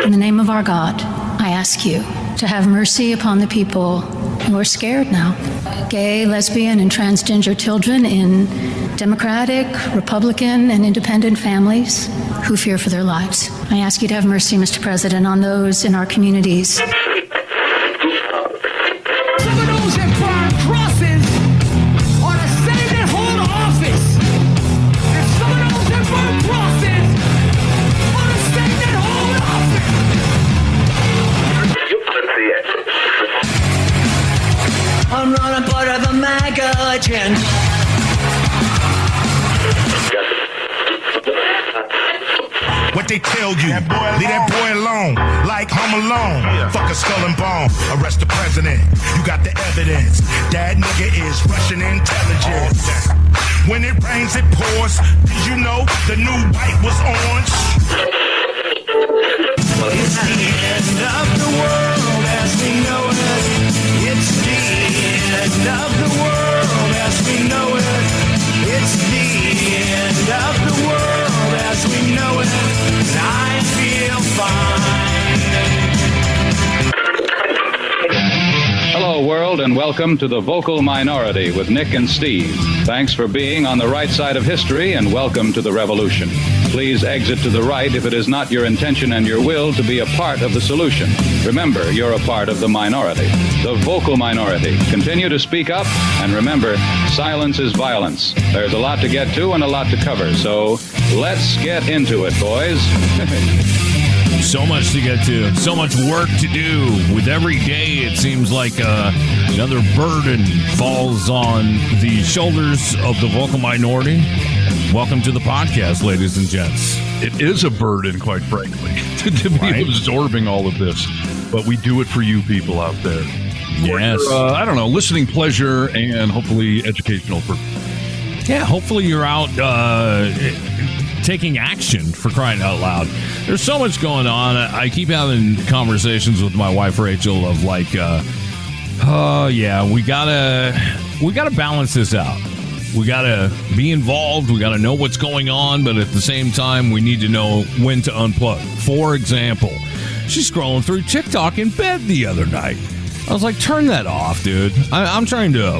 In the name of our God, I ask you to have mercy upon the people who are scared now. Gay, lesbian, and transgender children in Democratic, Republican, and independent families who fear for their lives. I ask you to have mercy, Mr. President, on those in our communities. Some of those that burn crosses are the same that hold office. And some of those that burn crosses are the same that hold office. I'm not a part of a MAGA agenda. What they tell you, leave that boy alone, like Home Alone. Fuck a skull and bone, arrest the president. You got the evidence, that nigga is Russian intelligence. When it rains, it pours. Did you know the new white was orange? It's the end of the world as we know it. It's the end of the world as we know it. It's the end of the world as we know it. And I feel fine. Hello, world, and welcome to The Vocal Minority with Nick and Steve. Thanks for being on the right side of history, and welcome to the revolution. Please exit to the right if it is not your intention and your will to be a part of the solution. Remember, you're a part of the minority, the vocal minority. Continue to speak up, and remember, silence is violence. There's a lot to get to and a lot to cover, so let's get into it, boys. So much to get to, so much work to do. With every day, it seems like another burden falls on the shoulders of the vocal minority. Welcome to the podcast, ladies and gents. It is a burden, quite frankly, to be absorbing all of this. But we do it for you people out there. Yes. I don't know, listening pleasure and hopefully educational purpose. Yeah, hopefully you're out taking action, for crying out loud. There's so much going on. I keep having conversations with my wife, Rachel, of like, we gotta balance this out. We gotta be involved. We gotta know what's going on, but at the same time, we need to know when to unplug. For example, she's scrolling through TikTok in bed the other night. I was like, turn that off, dude. I'm trying to...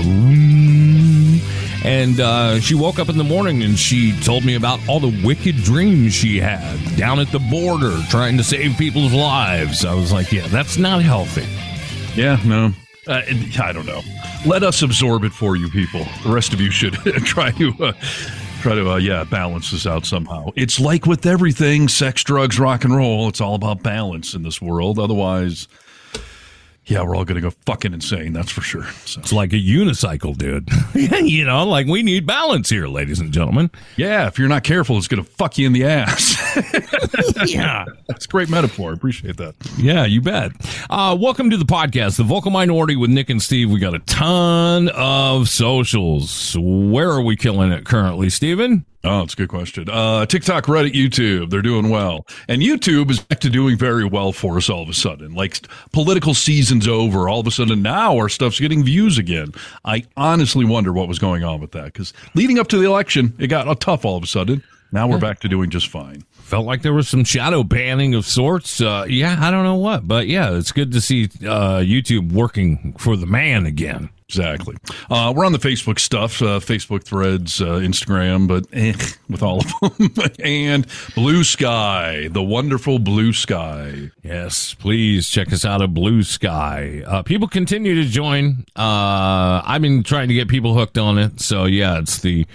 And she woke up in the morning and she told me about all the wicked dreams she had down at the border trying to save people's lives. I was like, yeah, that's not healthy. Yeah, no. I don't know. Let us absorb it for you people. The rest of you should try to balance this out somehow. It's like with everything, sex, drugs, rock and roll. It's all about balance in this world. Otherwise... yeah, we're all going to go fucking insane, that's for sure. So. It's like a unicycle, dude. You know, like we need balance here, ladies and gentlemen. Yeah, if you're not careful, it's going to fuck you in the ass. Yeah. That's a great metaphor. Appreciate that. Yeah, you bet. Welcome to the podcast, The Vocal Minority with Nick and Steve. We got a ton of socials. Where are we killing it currently, Steven? Oh, it's a good question. TikTok, Reddit, YouTube, they're doing well. And YouTube is back to doing very well for us all of a sudden. Like, political season's over. All of a sudden now our stuff's getting views again. I honestly wonder what was going on with that. Because leading up to the election, it got tough all of a sudden. Now we're back to doing just fine. Felt like there was some shadow banning of sorts. I don't know what. But yeah, it's good to see YouTube working for the man again. Exactly. We're on the Facebook stuff, Facebook threads, Instagram, but with all of them. And Blue Sky, the wonderful Blue Sky. Yes, please check us out at Blue Sky. People continue to join. I've been trying to get people hooked on it. So yeah, it's the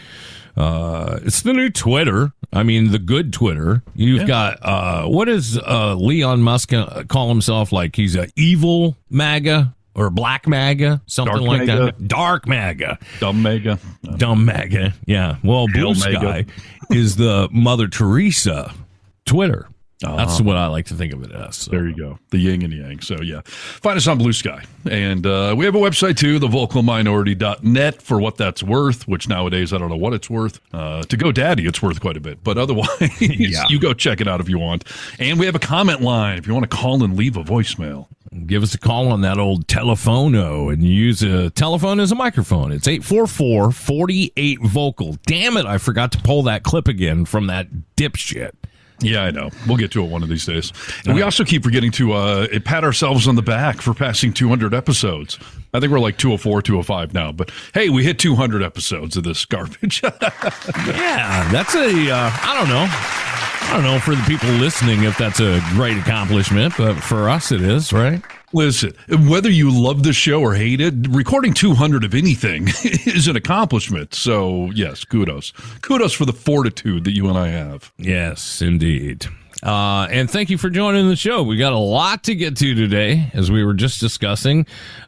new Twitter. I mean, the good Twitter. You've got, what does Elon Musk call himself? Like he's a evil MAGA? Or Black MAGA, something Dark like MAGA. That. Dark MAGA. Dumb MAGA. Dumb MAGA, yeah. Well, Blue Sky is the Mother Teresa Twitter. That's what I like to think of it as. So. There you go. The yin and yang. So, yeah. Find us on Blue Sky. And we have a website, too, thevocalminority.net, for what that's worth, which nowadays I don't know what it's worth. To GoDaddy, it's worth quite a bit. But otherwise, you go check it out if you want. And we have a comment line if you want to call and leave a voicemail. Give us a call on that old telephono and use a telephone as a microphone. It's 844-48-VOCAL. Damn it, I forgot to pull that clip again from that dipshit. Yeah, I know. We'll get to it one of these days. And we also keep forgetting to pat ourselves on the back for passing 200 episodes. I think we're like 204, 205 now. But hey, we hit 200 episodes of this garbage. Yeah, that's I don't know. I don't know for the people listening if that's a great accomplishment, but for us it is, right? Listen, whether you love the show or hate it, recording 200 of anything is an accomplishment. So, yes, kudos. Kudos for the fortitude that you and I have. Yes, indeed. And thank you for joining the show. We got a lot to get to today, as we were just discussing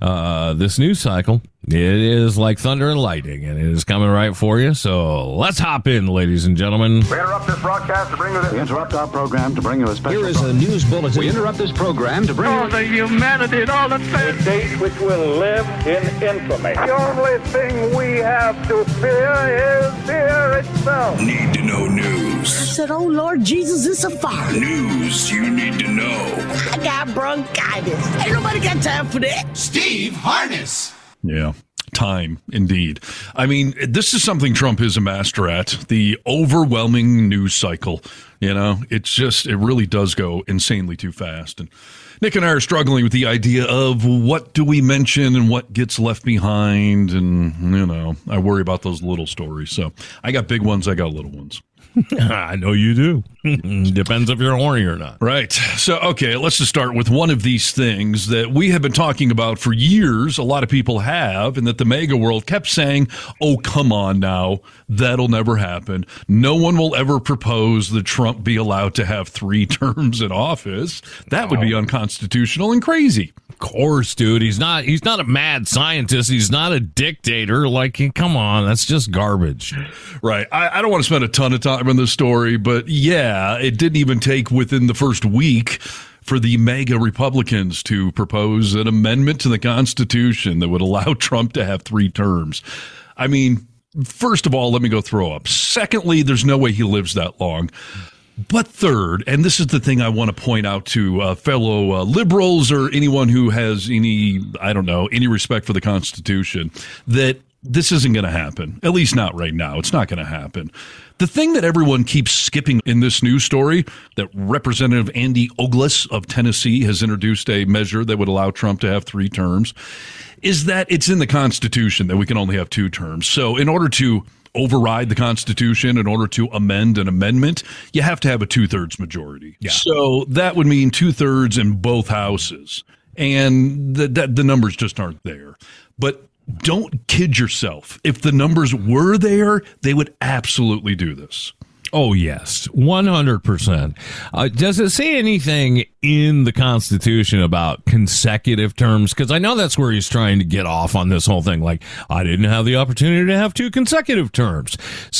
this news cycle. It is like thunder and lightning, and it is coming right for you. So let's hop in, ladies and gentlemen. We interrupt this broadcast to bring you this. We interrupt our program to bring you a special. Here is a news bulletin. We interrupt this program to bring you the humanity and all the things. A date which will live in infamy. The only thing we have to fear is fear itself. Need to know news. I said, oh, Lord Jesus, it's a fire. News you need to know. I got bronchitis. Ain't nobody got time for that. Steve Harness. Yeah, time, indeed. I mean, this is something Trump is a master at, the overwhelming news cycle. You know, it really does go insanely too fast. And Nick and I are struggling with the idea of what do we mention and what gets left behind. And, you know, I worry about those little stories. So I got big ones, I got little ones. I know you do. Depends if you're horny or not. Right. So, okay, let's just start with one of these things that we have been talking about for years. A lot of people have, and that the MAGA world kept saying, oh, come on now. That'll never happen. No one will ever propose that Trump be allowed to have 3 terms in office. That would be unconstitutional and crazy. Of course, dude. He's not a mad scientist. He's not a dictator. Like, come on. That's just garbage. Right. I don't want to spend a ton of time on this story, but yeah, it didn't even take within the first week for the MAGA Republicans to propose an amendment to the Constitution that would allow Trump to have 3 terms. I mean, first of all, let me go throw up. Secondly, there's no way he lives that long. But third, and this is the thing I want to point out to fellow liberals or anyone who has any respect for the Constitution, that this isn't going to happen, at least not right now. It's not going to happen. The thing that everyone keeps skipping in this news story, that Representative Andy Ogles of Tennessee has introduced a measure that would allow Trump to have 3 terms, is that it's in the Constitution that we can only have 2 terms. So in order to override the Constitution, in order to amend an amendment, you have to have a 2/3 majority. Yeah. So that would mean 2/3 in both houses. And the numbers just aren't there. But don't kid yourself. If the numbers were there, they would absolutely do this. Oh, yes, 100%. Does it say anything in the Constitution about consecutive terms? Because I know that's where he's trying to get off on this whole thing. Like, I didn't have the opportunity to have 2 consecutive terms.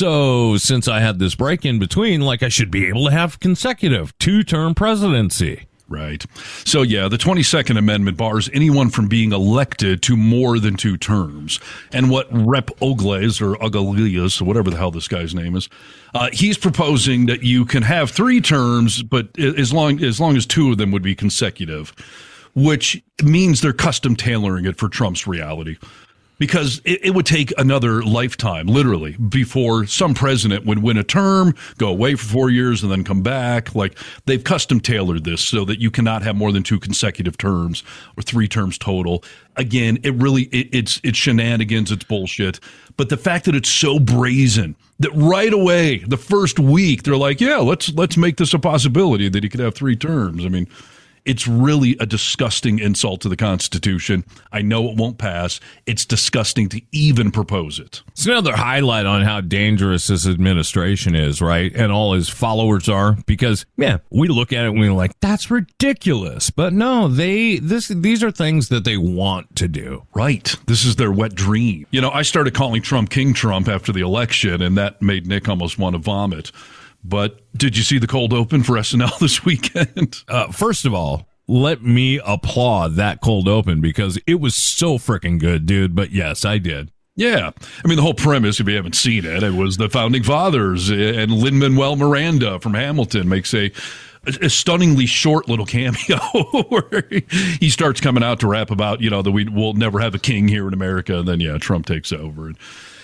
So since I had this break in between, like, I should be able to have consecutive 2-term presidency. Right. So, yeah, the 22nd Amendment bars anyone from being elected to more than 2 terms. And what Rep. Ogles, or Ogalias, or whatever the hell this guy's name is, he's proposing that you can have 3 terms, but as long as 2 of them would be consecutive, which means they're custom tailoring it for Trump's reality. Because it would take another lifetime, literally, before some president would win a term, go away for 4 years, and then come back. Like, they've custom tailored this so that you cannot have more than 2 consecutive terms or 3 terms total. Again, it's shenanigans, it's bullshit. But the fact that it's so brazen that right away, the first week, they're like, yeah, let's make this a possibility that he could have 3 terms. I mean, it's really a disgusting insult to the Constitution. I know it won't pass. It's disgusting to even propose it. It's another highlight on how dangerous this administration is, right? And all his followers are. Because, yeah, we look at it and we're like, that's ridiculous. But no, these are things that they want to do. Right. This is their wet dream. You know, I started calling Trump King Trump after the election, and that made Nick almost want to vomit. But did you see the cold open for SNL this weekend? First of all, let me applaud that cold open because it was so freaking good, dude. But yes, I did. Yeah. I mean, the whole premise, if you haven't seen it, it was the Founding Fathers, and Lin-Manuel Miranda from Hamilton makes a stunningly short little cameo where he starts coming out to rap about, that we will never have a king here in America. And then, yeah, Trump takes over. And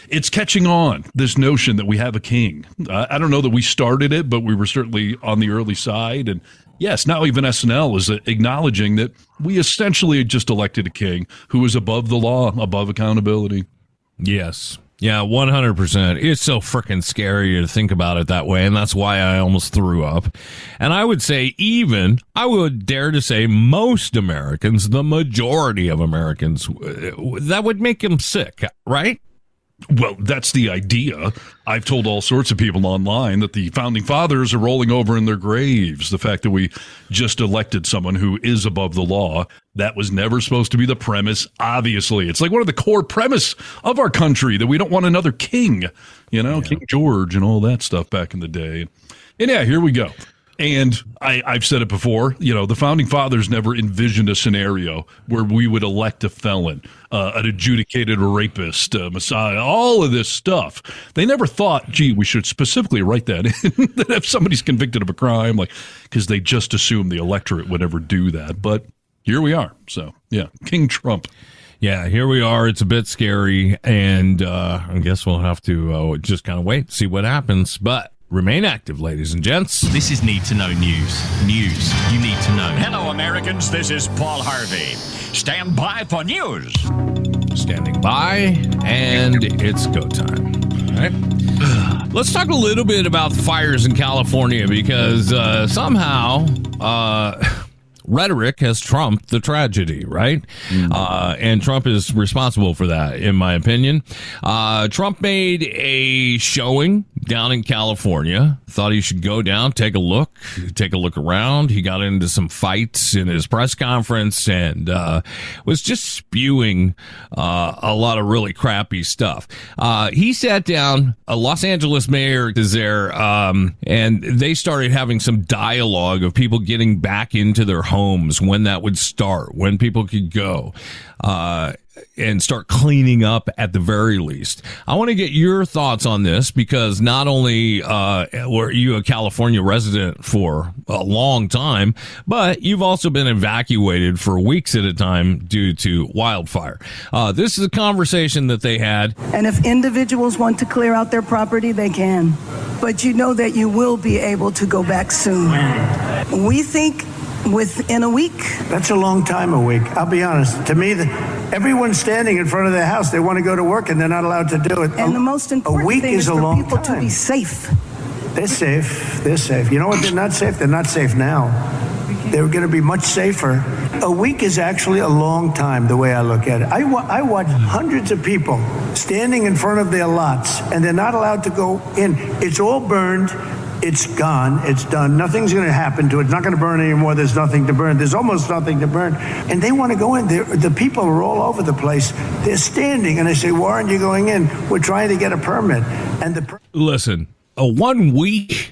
it's catching on, this notion that we have a king. I don't know that we started it, but we were certainly on the early side. And yes, now even SNL is acknowledging that we essentially just elected a king who is above the law, above accountability. Yes. Yeah, 100%. It's so freaking scary to think about it that way, and that's why I almost threw up. And I would say I would dare to say most Americans, the majority of Americans, that would make them sick, right? Well, that's the idea. I've told all sorts of people online that the founding fathers are rolling over in their graves. The fact that we just elected someone who is above the law, that was never supposed to be the premise, obviously. It's like one of the core premise of our country, that we don't want another king, King George and all that stuff back in the day. And yeah, here we go. And I've said it before, the founding fathers never envisioned a scenario where we would elect a felon, an adjudicated rapist, a messiah, all of this stuff. They never thought, gee, we should specifically write that in, that if somebody's convicted of a crime, because they just assumed the electorate would never do that. But here we are. So, yeah, King Trump. Yeah, here we are. It's a bit scary, and I guess we'll have to just kind of wait, see what happens. But remain active, ladies and gents. This is Need to Know News. News you need to know. Hello, Americans. This is Paul Harvey. Stand by for news. Standing by, and it's go time. All right. Let's talk a little bit about the fires in California, because somehow rhetoric has trumped the tragedy, right? And Trump is responsible for that, in my opinion. Trump made a showing down in California. Thought he should go down, take a look around. He got into some fights in his press conference and was just spewing a lot of really crappy stuff. He sat down, a Los Angeles mayor is there, and they started having some dialogue of people getting back into their homes, when that would start, when people could go and start cleaning up at the very least. I want to get your thoughts on this, because not only were you a California resident for a long time, but you've also been evacuated for weeks at a time due to wildfire. This is a conversation that they had. And if individuals want to clear out their property, they can. But you know that you will be able to go back soon. We think within a week. That's a long time, a week. I'll be honest. To me, everyone's standing in front of their house. They want to go to work, and they're not allowed to do it. And the most important thing is for people to be safe. They're safe. They're safe. You know what? They're not safe. They're not safe now. They're going to be much safer. A week is actually a long time, the way I look at it. I watch hundreds of people standing in front of their lots, and they're not allowed to go in. It's all burned. It's gone. It's done. Nothing's going to happen to it. It's not going to burn anymore. There's nothing to burn. There's almost nothing to burn. And they want to go in. The people are all over the place. They're standing, and they say, why aren't you going in? We're trying to get a permit. And listen, 1 week?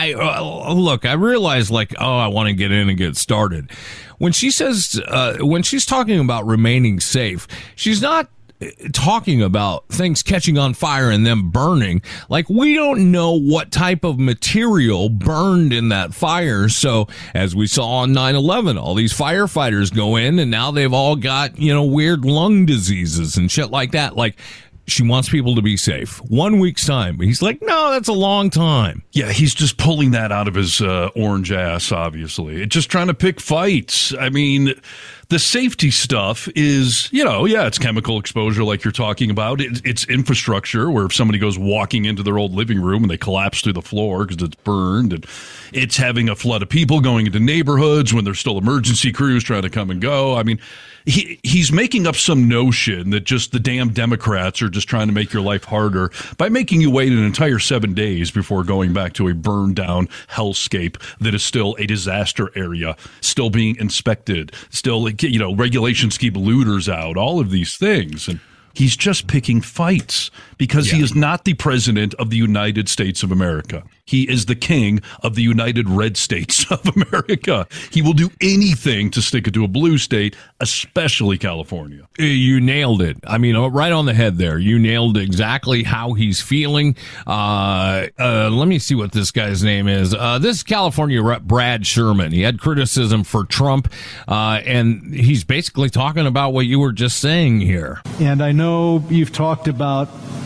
Look, I realize, I want to get in and get started. When she says, when she's talking about remaining safe, she's not talking about things catching on fire and them burning. We don't know what type of material burned in that fire. So as we saw on 9/11, all these firefighters go in and now they've all got, weird lung diseases and shit like that. She wants people to be safe. 1 week's time. He's like, no, that's a long time. Yeah, he's just pulling that out of his orange ass, obviously. Just trying to pick fights. I mean, the safety stuff is, it's chemical exposure like you're talking about. It's infrastructure where if somebody goes walking into their old living room and they collapse through the floor because it's burned, and it's having a flood of people going into neighborhoods when there's still emergency crews trying to come and go. I mean, he's making up some notion that just the damn Democrats are just trying to make your life harder by making you wait an entire 7 days before going back to a burned down hellscape that is still a disaster area, still being inspected, still, regulations keep looters out, all of these things. And he's just picking fights because he is not the president of the United States of America. He is the king of the United Red States of America. He will do anything to stick it to a blue state, especially California. You nailed it. I mean, right on the head there. You nailed exactly how he's feeling. Let me see what this guy's name is. This is California Rep Brad Sherman. He had criticism for Trump, and he's basically talking about what you were just saying here. And I know you've talked about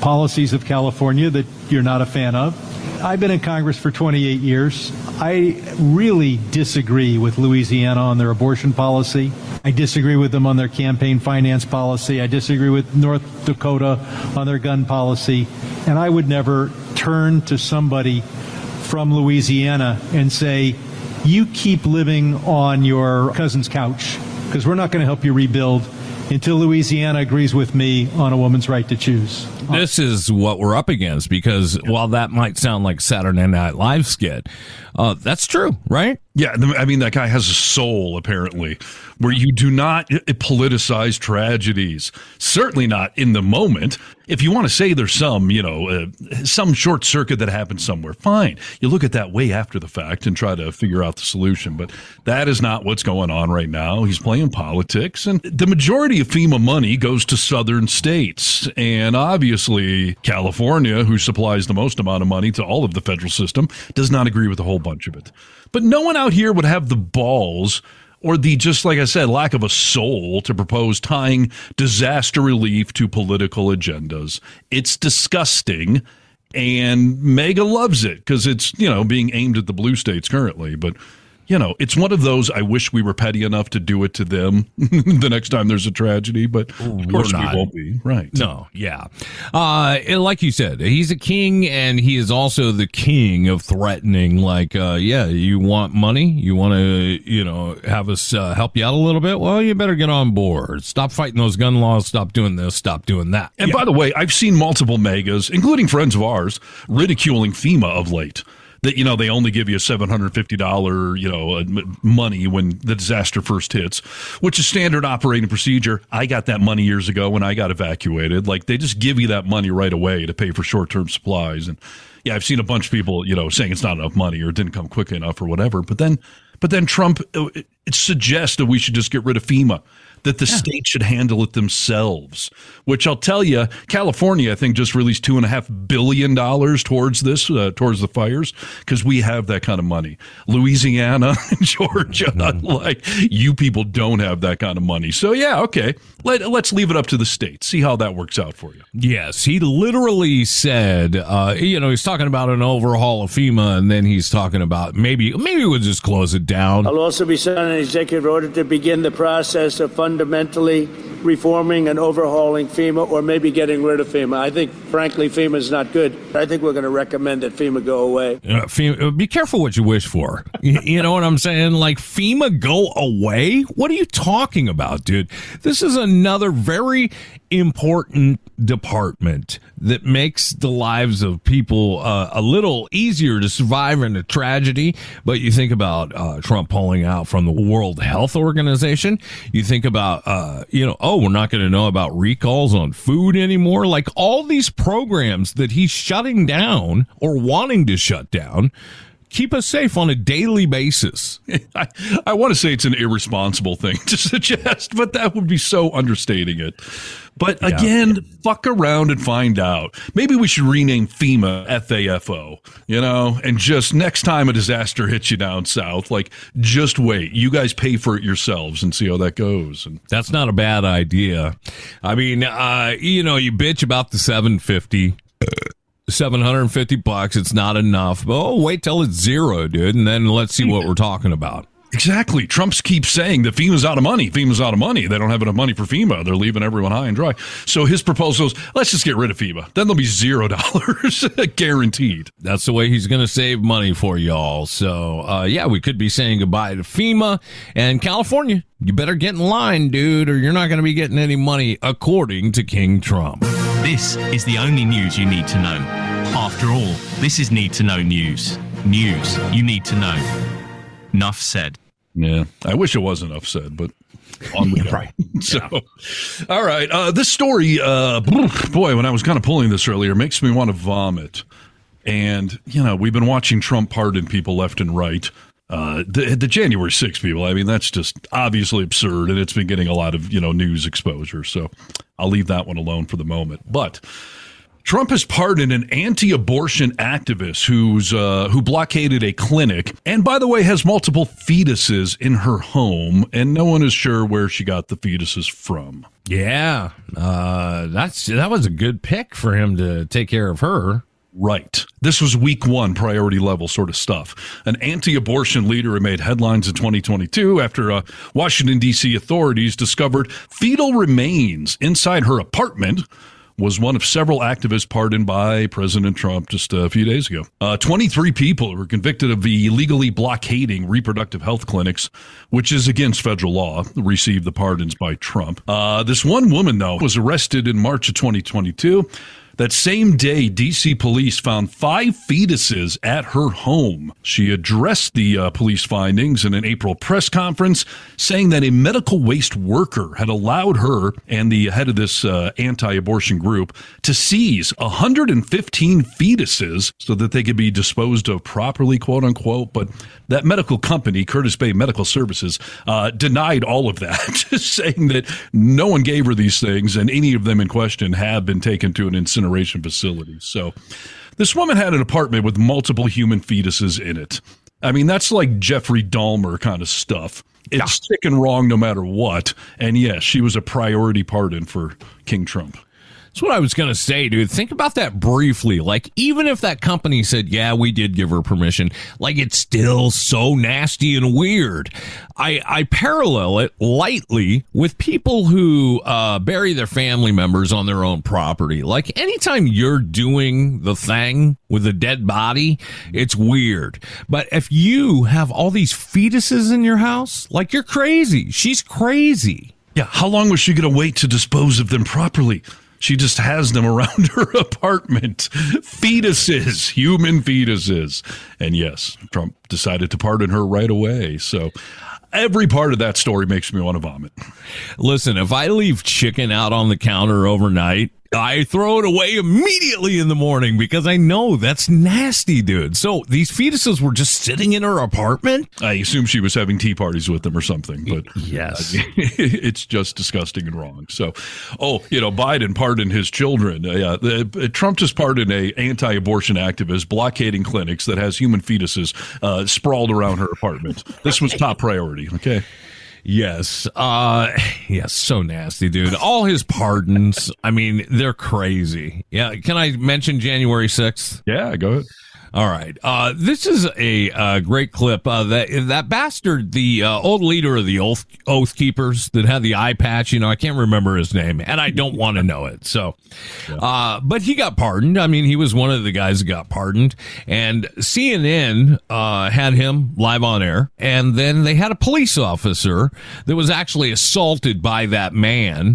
policies of California that you're not a fan of. I've been in Congress for 28 years. I really disagree with Louisiana on their abortion policy. I disagree with them on their campaign finance policy. I disagree with North Dakota on their gun policy. And I would never turn to somebody from Louisiana and say, you keep living on your cousin's couch, because we're not going to help you rebuild until Louisiana agrees with me on a woman's right to choose. This is what we're up against, because while that might sound like Saturday Night Live skit, that's true, right? Yeah, I mean, that guy has a soul, apparently, where you do not politicize tragedies. Certainly not in the moment. If you want to say there's some, some short circuit that happened somewhere, fine. You look at that way after the fact and try to figure out the solution. But that is not what's going on right now. He's playing politics. And the majority of FEMA money goes to southern states. And obviously, California, who supplies the most amount of money to all of the federal system, does not agree with a whole bunch of it. But no one out here would have the balls or the, just like I said, lack of a soul to propose tying disaster relief to political agendas. It's disgusting, and MAGA loves it because it's, being aimed at the blue states currently. But, it's one of those, I wish we were petty enough to do it to them the next time there's a tragedy, but of course we won't be. Right. No, yeah. Like you said, he's a king, and he is also the king of threatening, you want money? You want to, have us help you out a little bit? Well, you better get on board. Stop fighting those gun laws. Stop doing this. Stop doing that. And by the way, I've seen multiple MAGAs, including friends of ours, ridiculing FEMA of late. That, they only give you $750, money when the disaster first hits, which is standard operating procedure. I got that money years ago when I got evacuated. Like, they just give you that money right away to pay for short-term supplies. And yeah, I've seen a bunch of people, saying it's not enough money or it didn't come quick enough or whatever. But then Trump it suggests that we should just get rid of FEMA, that the state should handle it themselves, which I'll tell you, California, I think, just released $2.5 billion towards this, towards the fires, because we have that kind of money. Louisiana and Georgia, you people don't have that kind of money. So, yeah, okay, let's leave it up to the state. See how that works out for you. Yes, he literally said, he's talking about an overhaul of FEMA, and then he's talking about maybe we'll just close it down. I'll also be signing an executive order to begin the process of fundamentally reforming and overhauling FEMA, or maybe getting rid of FEMA. I think, frankly, FEMA is not good. I think we're going to recommend that FEMA go away. FEMA, be careful what you wish for. You know what I'm saying? Like, FEMA go away? What are you talking about, dude? This is another very important department that makes the lives of people a little easier to survive in a tragedy. But you think about Trump pulling out from the World Health Organization. You think about, we're not going to know about recalls on food anymore. Like, all these programs that he's shutting down or wanting to shut down keep us safe on a daily basis. I want to say it's an irresponsible thing to suggest, but that would be so understating it. But again, fuck around and find out. Maybe we should rename FEMA FAFO, and just next time a disaster hits you down south, just wait. You guys pay for it yourselves and see how that goes. And that's not a bad idea. I mean, you bitch about the $750. $750, it's not enough. Oh, wait till it's zero, dude, and then let's see what we're talking about. Exactly. Trump keeps saying that FEMA's out of money. FEMA's out of money. They don't have enough money for FEMA. They're leaving everyone high and dry. So his proposal is, let's just get rid of FEMA. Then there'll be $0 guaranteed. That's the way he's going to save money for y'all. So, we could be saying goodbye to FEMA. And California, you better get in line, dude, or you're not going to be getting any money, according to King Trump. This is the only news you need to know. After all, this is Need to Know News. News you need to know. Enough said. Yeah, I wish it was enough said, but on we go. Right. So, all right. This story, boy, when I was kind of pulling this earlier, makes me want to vomit. And, we've been watching Trump pardon people left and right. The January 6th people, I mean, that's just obviously absurd, and it's been getting a lot of, news exposure. So I'll leave that one alone for the moment. But Trump has pardoned an anti-abortion activist who blockaded a clinic, and by the way, has multiple fetuses in her home, and no one is sure where she got the fetuses from. Yeah, that was a good pick for him to take care of her. Right. This was week one, priority level sort of stuff. An anti-abortion leader who made headlines in 2022 after Washington, D.C. authorities discovered fetal remains inside her apartment was one of several activists pardoned by President Trump just a few days ago. 23 people were convicted of illegally blockading reproductive health clinics, which is against federal law, received the pardons by Trump. This one woman, though, was arrested in March of 2022. That same day, D.C. police found 5 fetuses at her home. She addressed the police findings in an April press conference, saying that a medical waste worker had allowed her and the head of this anti-abortion group to seize 115 fetuses so that they could be disposed of properly, quote unquote. But that medical company, Curtis Bay Medical Services, denied all of that, saying that no one gave her these things and any of them in question have been taken to an incineration facility. So this woman had an apartment with multiple human fetuses in it. I mean, that's like Jeffrey Dahmer kind of stuff. It's sick and wrong no matter what. And yes, she was a priority pardon for King Trump. That's what I was going to say, dude. Think about that briefly. Like, even if that company said, yeah, we did give her permission, like, it's still so nasty and weird. I parallel it lightly with people who bury their family members on their own property. Like, anytime you're doing the thing with a dead body, it's weird. But if you have all these fetuses in your house, like, you're crazy. She's crazy. Yeah, how long was she going to wait to dispose of them properly? She just has them around her apartment. Fetuses, human fetuses. And yes, Trump decided to pardon her right away. So every part of that story makes me want to vomit. Listen, if I leave chicken out on the counter overnight, I throw it away immediately in the morning because I know that's nasty, dude. So these fetuses were just sitting in her apartment? I assume she was having tea parties with them or something, but yes, it's just disgusting and wrong. So, Biden pardoned his children. Trump just pardoned a anti-abortion activist blockading clinics that has human fetuses sprawled around her apartment. This was top priority, okay? Yes. Yes, so nasty, dude. All his pardons, I mean, they're crazy. Yeah, can I mention January 6th? Yeah, go ahead. All right. This is a great clip. That bastard, the old leader of the Oath Keepers that had the eye patch, I can't remember his name, and I don't want to know it. So, but he got pardoned. I mean, he was one of the guys that got pardoned, and CNN had him live on air, and then they had a police officer that was actually assaulted by that man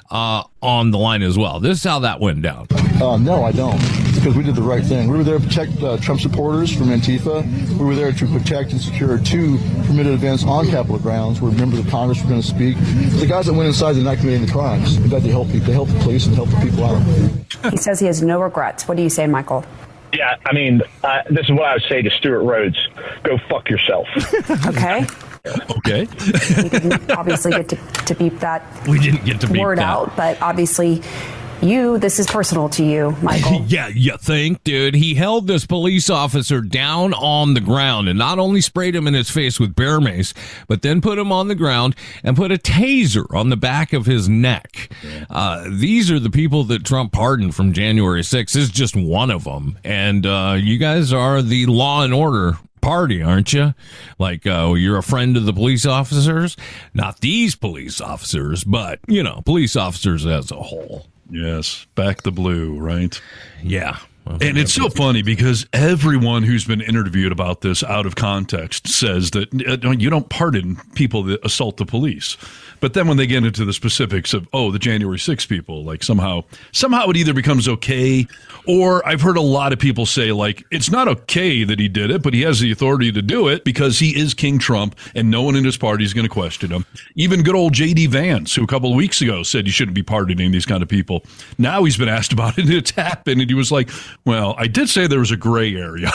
on the line as well. This is how that went down. No, I don't. Because we did the right thing. We were there to protect Trump supporters from Antifa. We were there to protect and secure 2 permitted events on Capitol grounds where members of Congress were going to speak. The guys that went inside, they're not committing the crimes. In fact, they help people. They help the police and help the people out. He says he has no regrets. What do you say, Michael? Yeah, I mean, this is what I would say to Stuart Rhodes. Go fuck yourself. Okay. Okay. We didn't obviously get to beep that We didn't get to beep word that out, but obviously this is personal to you, Michael. Yeah, you think, dude? He held this police officer down on the ground and not only sprayed him in his face with bear mace, but then put him on the ground and put a taser on the back of his neck. These are the people that Trump pardoned from January 6th. This is just one of them. And you guys are the law and order party, aren't you? Like, you're a friend of the police officers? Not these police officers, but, police officers as a whole. Yes, back the blue, right? Yeah. And it's so funny because everyone who's been interviewed about this out of context says that you don't pardon people that assault the police. But then when they get into the specifics of, the January 6 people, like somehow it either becomes okay, or I've heard a lot of people say, like, it's not okay that he did it, but he has the authority to do it because he is King Trump and no one in his party is going to question him. Even good old J.D. Vance, who a couple of weeks ago said you shouldn't be pardoning these kind of people. Now he's been asked about it and it's happened. And he was like, Well, I did say there was a gray area.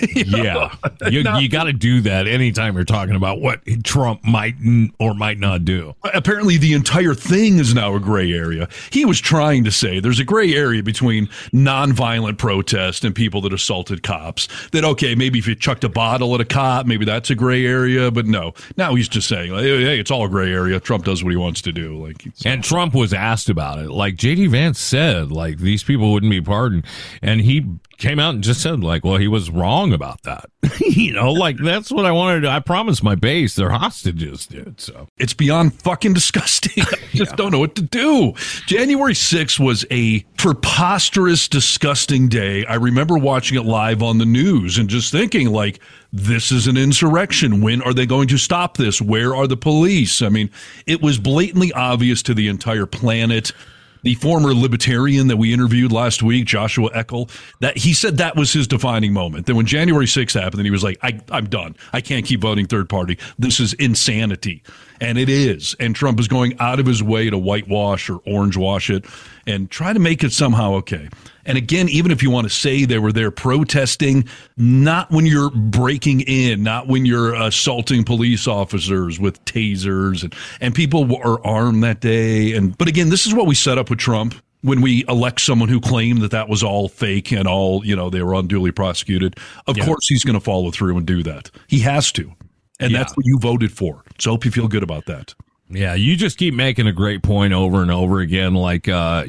Yeah. You got to do that anytime you're talking about what Trump might or might not do. Apparently, the entire thing is now a gray area. He was trying to say there's a gray area between nonviolent protest and people that assaulted cops. That, okay, maybe if you chucked a bottle at a cop, maybe that's a gray area. But no, now he's just saying, like, hey, it's all a gray area. Trump does what he wants to do. And Trump was asked about it. Like J.D. Vance said, like, these people wouldn't be pardoned. And he came out and just said, like, well, he was wrong about that. Like, that's what I wanted to. I promised my base they're hostages, dude. So it's beyond fucking disgusting. I just don't know what to do. January 6th was a preposterous, disgusting day. I remember watching it live on the news and just thinking, like, this is an insurrection. When are they going to stop this? Where are the police? I mean, it was blatantly obvious to the entire planet. The former libertarian that we interviewed last week, Joshua Eckel, that he said that was his defining moment. That when January 6th happened, and he was like, I'm done. I can't keep voting third party. This is insanity. And it is. And Trump is going out of his way to whitewash or orange wash it and try to make it somehow okay. And again, even if you want to say they were there protesting, not when you're breaking in, not when you're assaulting police officers with tasers and people are armed that day. But again, this is what we set up with Trump when we elect someone who claimed that was all fake and all, they were unduly prosecuted. Of course, he's going to follow through and do that. He has to. And that's what you voted for. So I hope you feel good about that. Yeah, you just keep making a great point over and over again. Like,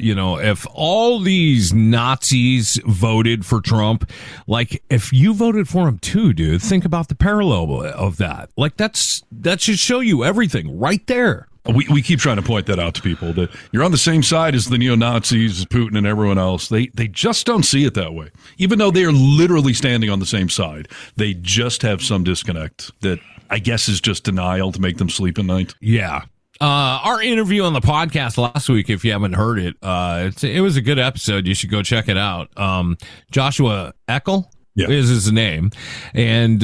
if all these Nazis voted for Trump, like, if you voted for him too, dude, think about the parallel of that. Like, that should show you everything right there. We keep trying to point that out to people, that you're on the same side as the neo-Nazis, as Putin and everyone else. They just don't see it that way. Even though they are literally standing on the same side, they just have some disconnect that I guess is just denial to make them sleep at night. Yeah. Our interview on the podcast last week, if you haven't heard it, it was a good episode. You should go check it out. Joshua Eckel is his name. And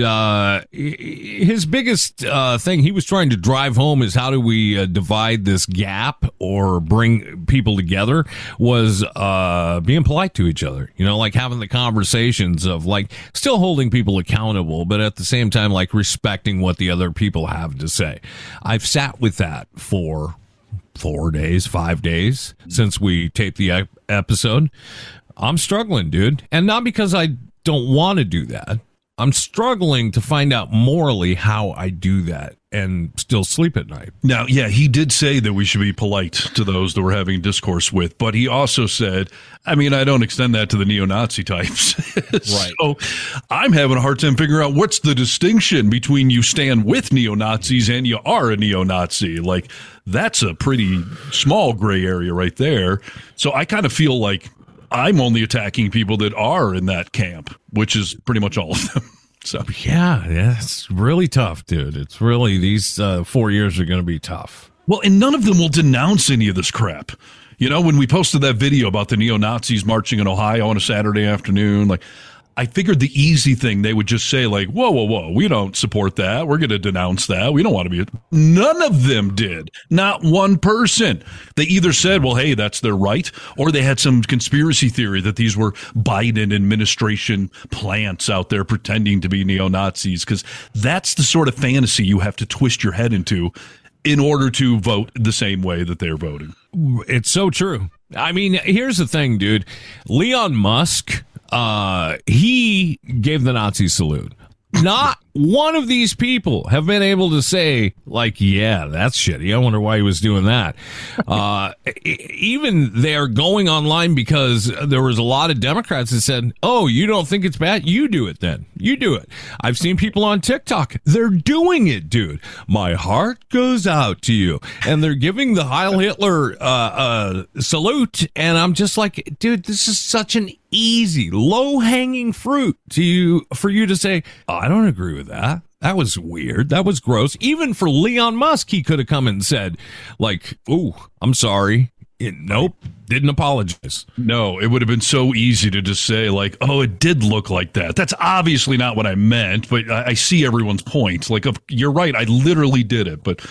his biggest thing he was trying to drive home is how do we divide this gap or bring people together was being polite to each other. Like having the conversations of like still holding people accountable, but at the same time, like respecting what the other people have to say. I've sat with that for 5 days since we taped the episode. I'm struggling, dude. And not because I don't want to do that. I'm struggling to find out morally how I do that and still sleep at night. Now, he did say that we should be polite to those that we're having discourse with, but he also said, I don't extend that to the neo-Nazi types. Right. So I'm having a hard time figuring out what's the distinction between you stand with neo-Nazis and you are a neo-Nazi. Like, that's a pretty small gray area right there. So I kind of feel like I'm only attacking people that are in that camp, which is pretty much all of them. So yeah, it's really tough, dude. It's really, these 4 years are going to be tough. Well, and none of them will denounce any of this crap. When we posted that video about the neo-Nazis marching in Ohio on a Saturday afternoon, like, I figured the easy thing, they would just say, like, whoa, we don't support that. We're going to denounce that. We don't want to be. None of them did. Not one person. They either said, well, hey, that's their right, or they had some conspiracy theory that these were Biden administration plants out there pretending to be neo-Nazis, because that's the sort of fantasy you have to twist your head into in order to vote the same way that they're voting. It's so true. Here's the thing, dude. Elon Musk, he gave the Nazi salute. Not one of these people have been able to say, like, yeah, that's shitty. I wonder why he was doing that. Even they're going online because there was a lot of Democrats that said, oh, you don't think it's bad? You do it then. You do it. I've seen people on TikTok. They're doing it, dude. My heart goes out to you. And they're giving the Heil Hitler salute. And I'm just like, dude, this is such an easy, low-hanging fruit for you to say, oh, I don't agree with that. That was weird. That was gross. Even for Elon Musk, he could have come and said, like, ooh, I'm sorry. Nope, didn't apologize. No, it would have been so easy to just say, like, oh, it did look like that. That's obviously not what I meant, but I see everyone's point. Like, you're right, I literally did it. But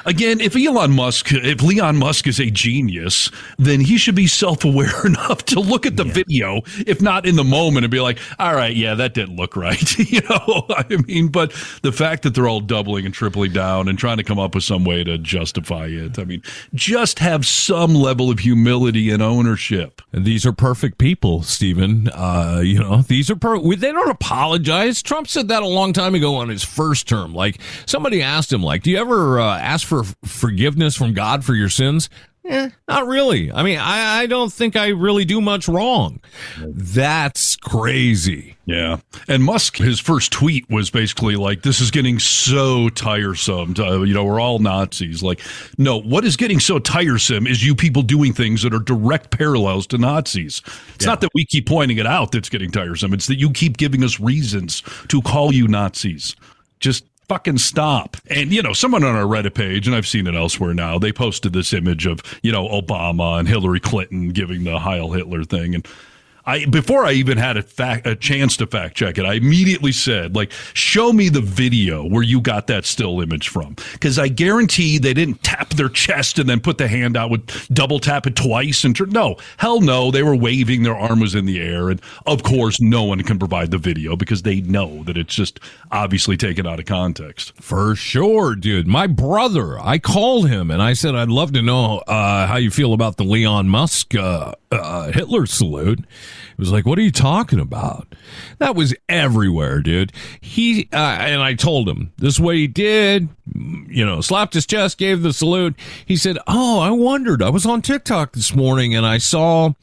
Again, if Leon Musk is a genius, then he should be self-aware enough to look at the video, if not in the moment, and be like, all right, yeah, that didn't look right. You know, I mean, but the fact that they're all doubling and tripling down and trying to come up with some way to justify it, I mean, just have some level of humility and ownership. And these are perfect people, Stephen. You know, these are they don't apologize. Trump said that a long time ago on his first term. Like, somebody asked him, like, do you ever ask for forgiveness from God for your sins? Not really. I mean, I don't think I really do much wrong. That's crazy. Yeah. And Musk, his first tweet was basically like, this is getting so tiresome. You know, we're all Nazis. Like, no, what is getting so tiresome is you people doing things that are direct parallels to Nazis. It's not that we keep pointing it out that's getting tiresome. It's that you keep giving us reasons to call you Nazis. Just fucking stop. And, you know, someone on our Reddit page, and I've seen it elsewhere now, they posted this image of, you know, Obama and Hillary Clinton giving the Heil Hitler thing. And before I even had a chance to fact check it, I immediately said, like, show me the video where you got that still image from. Because I guarantee they didn't tap their chest and then put the hand out with double tap it twice. No, hell no. They were waving. Their arm was in the air. And of course, no one can provide the video because they know that it's just obviously taken out of context. For sure, dude. My brother, I called him and I said, I'd love to know how you feel about the Elon Musk Hitler salute. He was like, what are you talking about? That was everywhere, dude. He and I told him this is what he did, you know, slapped his chest, gave the salute. He said, oh, I wondered. I was on TikTok this morning and I saw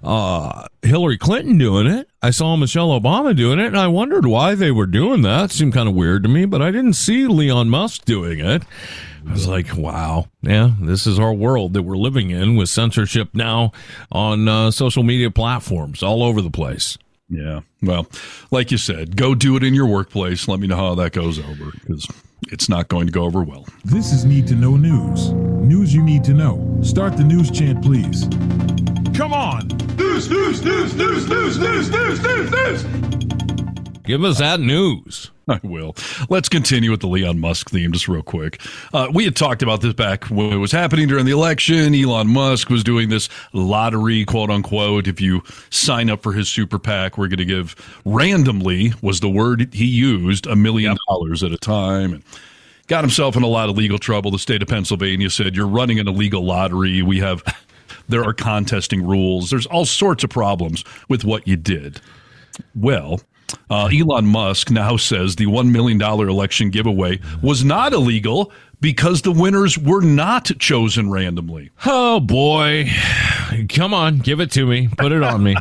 Hillary Clinton doing it. I saw Michelle Obama doing it, and I wondered why they were doing that. It seemed kind of weird to me, but I didn't see Elon Musk doing it. I was like, wow, yeah, this is our world that we're living in with censorship now on social media platforms all over the place. Yeah, well, like you said, go do it in your workplace. Let me know how that goes over, because it's not going to go over well. This is Need to Know News. News you need to know. Start the news chant, please. Come on. News, news, news, news, news, news, news, news, news. Give us that news. I will. Let's continue with the Elon Musk theme just real quick. We had talked about this back when it was happening during the election. Elon Musk was doing this lottery, quote unquote. If you sign up for his super PAC, we're going to give randomly, was the word he used, $1 million at a time. And got himself in a lot of legal trouble. The state of Pennsylvania said, you're running an illegal lottery. There are contesting rules. There's all sorts of problems with what you did. Well, Elon Musk now says the $1 million election giveaway was not illegal because the winners were not chosen randomly. Oh, boy. Come on, give it to me. Put it on me.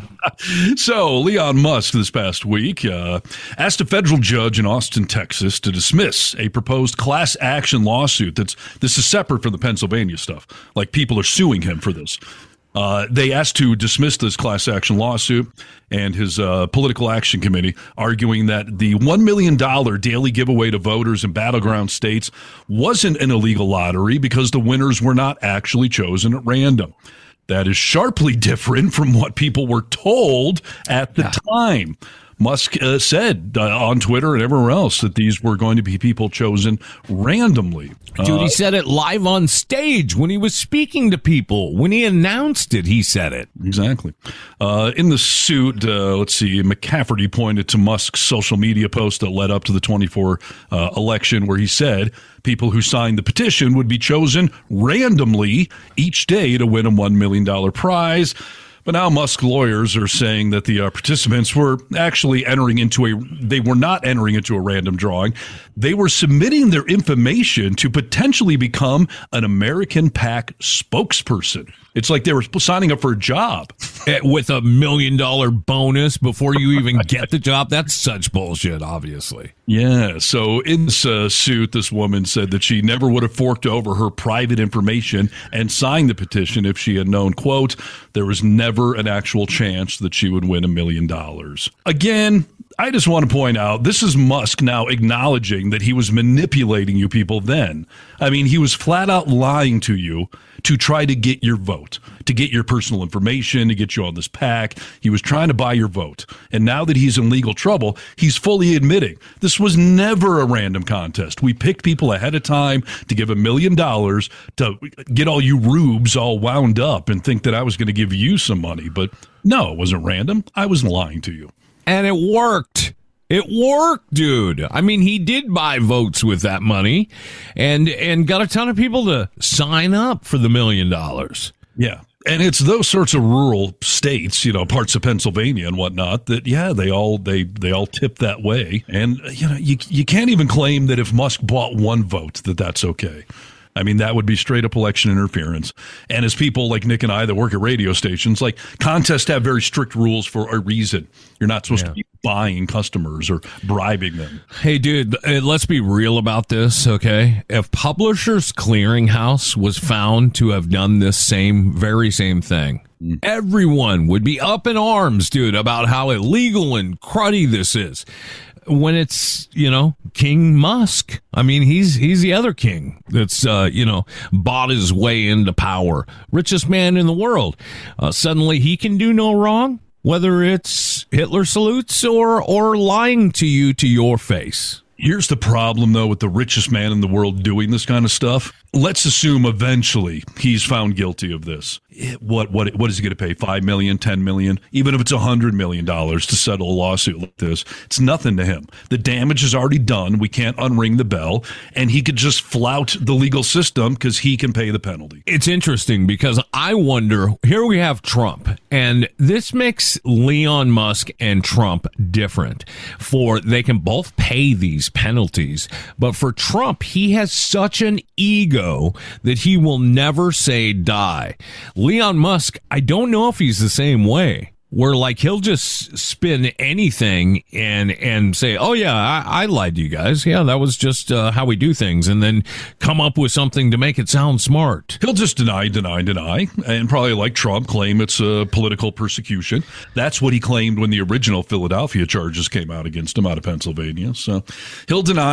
So, Elon Musk this past week asked a federal judge in Austin, Texas, to dismiss a proposed class action lawsuit. This is separate from the Pennsylvania stuff. Like, people are suing him for this. They asked to dismiss this class action lawsuit, and his political action committee arguing that the $1 million daily giveaway to voters in battleground states wasn't an illegal lottery because the winners were not actually chosen at random. That is sharply different from what people were told at the time. Musk said on Twitter and everywhere else that these were going to be people chosen randomly. Dude, he said it live on stage when he was speaking to people. When he announced it, he said it. Exactly. In the suit, let's see, McCafferty pointed to Musk's social media post that led up to the 24 election where he said people who signed the petition would be chosen randomly each day to win a $1 million prize. But now Musk lawyers are saying that the participants were actually they were not entering into a random drawing. They were submitting their information to potentially become an American PAC spokesperson. It's like they were signing up for a job. With $1 million bonus before you even get the job. That's such bullshit, obviously. Yeah. So in this suit, this woman said that she never would have forked over her private information and signed the petition if she had known, quote, there was never an actual chance that she would win $1 million. Again, I just want to point out, this is Musk now acknowledging that he was manipulating you people then. I mean, he was flat out lying to you to try to get your vote, to get your personal information, to get you on this PAC. He was trying to buy your vote. And now that he's in legal trouble, he's fully admitting this was never a random contest. We picked people ahead of time to give $1 million to get all you rubes all wound up and think that I was going to give you some money. But no, it wasn't random. I was lying to you. And it worked. It worked, dude. I mean, he did buy votes with that money and got a ton of people to sign up for the $1 million. Yeah. And it's those sorts of rural states, parts of Pennsylvania and whatnot, that, they all tip that way. And, you can't even claim that if Musk bought one vote, that's okay. I mean, that would be straight up election interference. And as people like Nick and I that work at radio stations, like, contests have very strict rules for a reason. You're not supposed to be buying customers or bribing them. Hey, dude, let's be real about this, okay? If Publishers Clearinghouse was found to have done this very same thing, everyone would be up in arms, dude, about how illegal and cruddy this is. When it's, King Musk. I mean, he's the other king that's, bought his way into power. Richest man in the world. Suddenly he can do no wrong, whether it's Hitler salutes or lying to you to your face. Here's the problem, though, with the richest man in the world doing this kind of stuff. Let's assume eventually he's found guilty of this. What is he going to pay? $5 million, $10 million? Even if it's $100 million to settle a lawsuit like this, it's nothing to him. The damage is already done. We can't unring the bell, and he could just flout the legal system because he can pay the penalty. It's interesting because I wonder, here we have Trump, and this makes Elon Musk and Trump different. They can both pay these penalties, but for Trump, he has such an ego that he will never say die. Elon Musk, I don't know if he's the same way, where like he'll just spin anything and say, oh yeah, I lied to you guys. Yeah, that was just how we do things, and then come up with something to make it sound smart. He'll just deny, and probably like Trump claim it's political persecution. That's what he claimed when the original Philadelphia charges came out against him out of Pennsylvania. So he'll deny,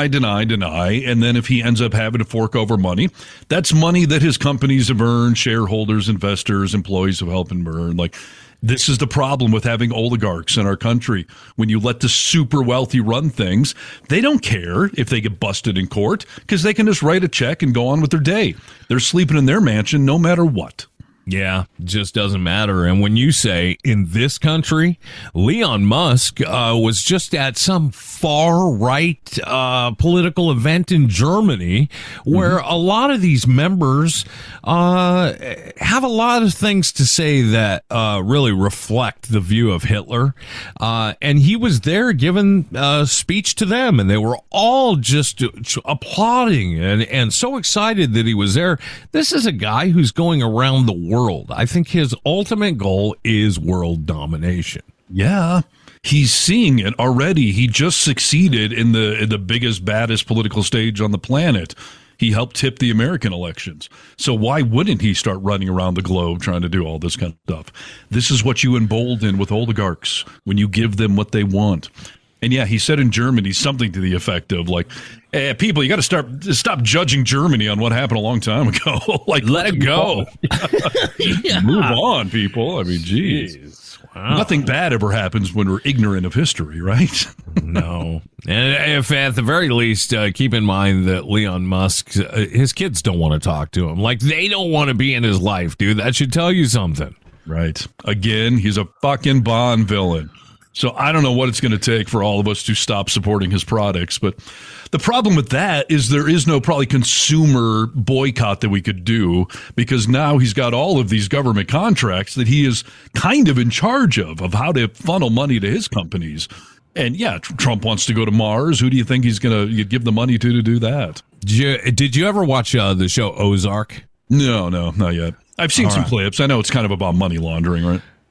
and then if he ends up having to fork over money, that's money that his companies have earned, shareholders, investors, employees have helped him earn. Like, this is the problem with having oligarchs in our country. When you let the super wealthy run things, they don't care if they get busted in court because they can just write a check and go on with their day. They're sleeping in their mansion no matter what. Yeah, just doesn't matter. And when you say in this country, Elon Musk was just at some far right political event in Germany where a lot of these members have a lot of things to say that really reflect the view of Hitler. And he was there giving a speech to them, and they were all just applauding and so excited that he was there. This is a guy who's going around the world. I think his ultimate goal is world domination. Yeah, he's seeing it already. He just succeeded in the biggest, baddest political stage on the planet. He helped tip the American elections. So why wouldn't he start running around the globe trying to do all this kind of stuff? This is what you embolden with oligarchs when you give them what they want. And yeah, he said in Germany something to the effect of like, hey, people, you got to stop judging Germany on what happened a long time ago. Like, let it go. Yeah. Move on, people. I mean, geez. Wow. Nothing bad ever happens when we're ignorant of history, right? No. And if at the very least, keep in mind that Elon Musk, his kids don't want to talk to him. Like, they don't want to be in his life, dude. That should tell you something. Right. Again, he's a fucking Bond villain. So I don't know what it's going to take for all of us to stop supporting his products. But the problem with that is there is no probably consumer boycott that we could do because now he's got all of these government contracts that he is kind of in charge of how to funnel money to his companies. And yeah, Trump wants to go to Mars. Who do you think he's going to give the money to do that? Did you ever watch the show Ozark? No, not yet. I've seen some clips. I know it's kind of about money laundering, right?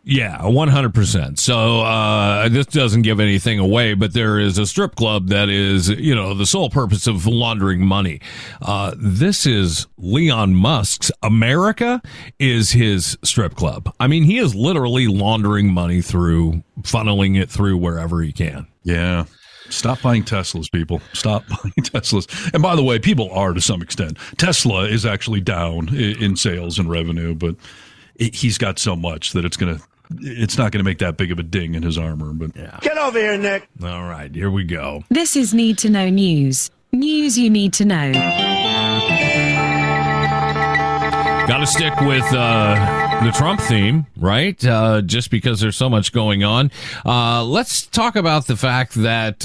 Yeah, 100%. So this doesn't give anything away, but there is a strip club that is, the sole purpose of laundering money. This is Elon Musk's. America is his strip club. I mean, he is literally laundering money funneling it through wherever he can. Yeah. Stop buying Teslas, people. Stop buying Teslas. And by the way, people are to some extent. Tesla is actually down in sales and revenue, but he's got so much that it's not going to make that big of a ding in his armor. But yeah. Get over here, Nick. All right, here we go. This is Need to Know News. News you need to know. Got to stick with the Trump theme, right? Just because there's so much going on. Let's talk about the fact that